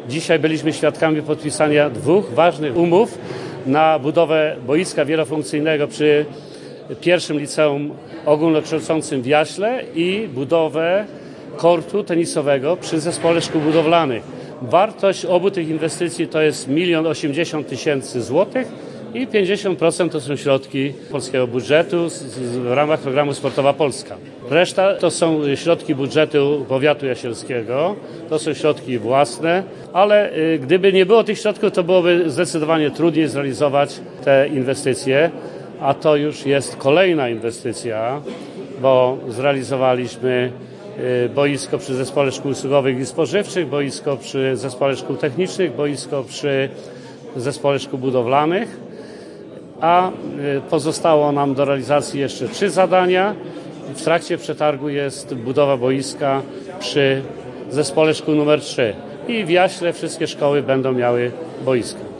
Dzisiaj byliśmy świadkami podpisania 2 ważnych umów na budowę boiska wielofunkcyjnego przy pierwszym liceum ogólnokształcącym w Jaśle i budowę kortu tenisowego przy Zespole Szkół Budowlanych. Wartość obu tych inwestycji to jest 1 080 000 złotych i 50% to są środki polskiego budżetu w ramach programu Sportowa Polska. Reszta to są środki budżetu powiatu jasielskiego, to są środki własne, ale gdyby nie było tych środków, to byłoby zdecydowanie trudniej zrealizować te inwestycje, a to już jest kolejna inwestycja, bo zrealizowaliśmy boisko przy Zespole Szkół Usługowych i Spożywczych, boisko przy Zespole Szkół Technicznych, boisko przy Zespole Szkół Budowlanych, a pozostało nam do realizacji jeszcze 3 zadania. W trakcie przetargu jest budowa boiska przy Zespole Szkół nr 3 i w Jaśle wszystkie szkoły będą miały boiska.